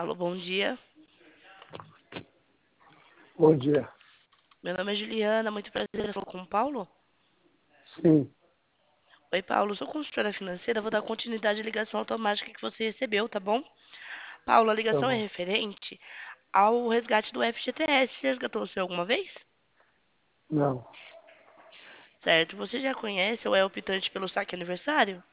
Alô, bom dia. Bom dia. Meu nome é Juliana, muito prazer. Eu falo com o Paulo. Sim, Oi, Paulo, sou consultora financeira. Vou dar continuidade à ligação automática que você recebeu, tá bom? Paulo, a tá ligação é bom. referente ao resgate do FGTS. Você resgatou o seu alguma vez? Não, Certo. Você já conhece ou é optante pelo saque aniversário?